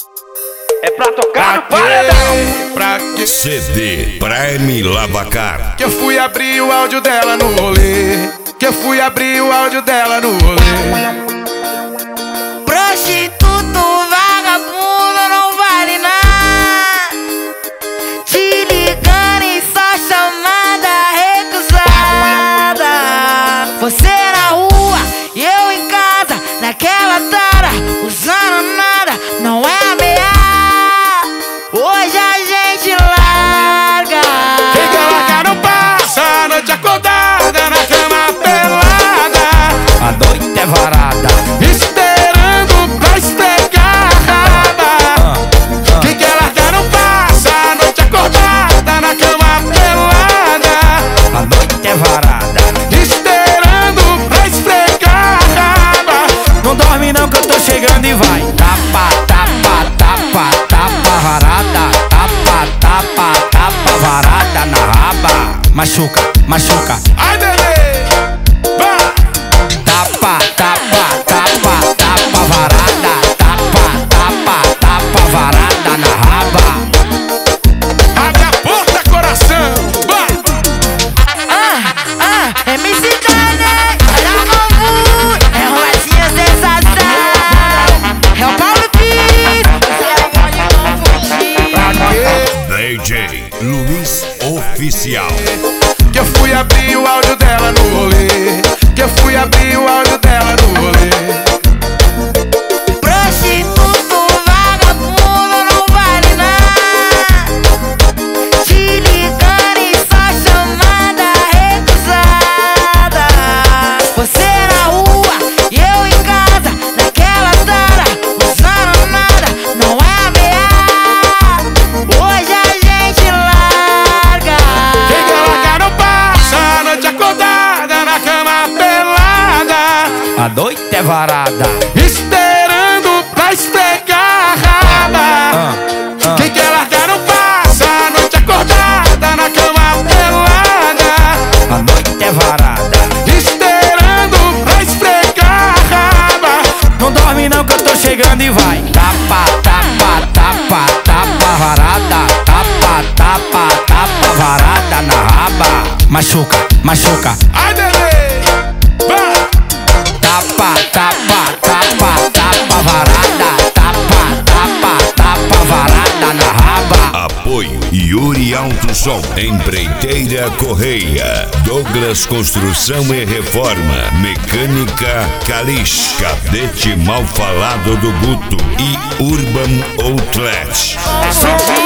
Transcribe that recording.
É pra tocar no paredão. Pra quê? CD Prime Lavacar. Que eu fui abrir o áudio dela no rolê. Que eu fui abrir o áudio dela no rolê. Prostituto, vagabundo, não vale nada. Te ligando e só chamada recusada. Você na rua e eu em casa, naquela tara, usando nada, não é ameaça. Hoje a gente larga. Quem quer largar não passa a noite acordada na cama pelada. A noite é varada. Esperando pra esfregar a raba. Quem quer largar não passa a noite acordada na cama pelada. A noite é varada. Esperando pra esfregar a raba. Não dorme não que eu tô chegando e vai. Tapa, tapa, tapa, tapa varada. Tapa, tapa, tapa varada na raba. Machuca, machuca. Ai, bebê, vai. Tapa, tapa, tapa, tapa varada. Tapa, tapa, tapa varada na raba. Abre a porta, coração, vai. MC Dane, olha o novo, é Romatinha sensação. É o Paulo Pires, você pode não fugir. DJ Luiz Oficial. Que eu fui abrir o áudio dela no rolê. Que eu fui abrir o áudio dela no rolê. Prostituto, vagabundo, não vale nada. Te ligando e só chamada recusada. Você na rua e eu em casa, naquela tara, usando nada, não é ameaça. Hoje a gente larga. Quem quer largar não passa a noite acordada na cama pelada. A noite é varada. Esperando pra esfregar a raba. Quem quer largar não passa a noite acordada na cama pelada. A noite é varada. Esperando pra esfregar a raba. Não dorme não que eu tô chegando e vai. Tapa, tapa, tapa, tapa varada. Tapa, tapa, tapa varada na raba. Machuca, machuca. Ai, bebê, vai. Tapa, tapa, tapa, tapa varada. Tapa, tapa, tapa varada na raba. Apoio Yuri Alto Som, Empreiteira Correia, Douglas Construção e Reforma, Mecânica Calis, Cadete Mal Falado do Guto e Urban Outlet. Sou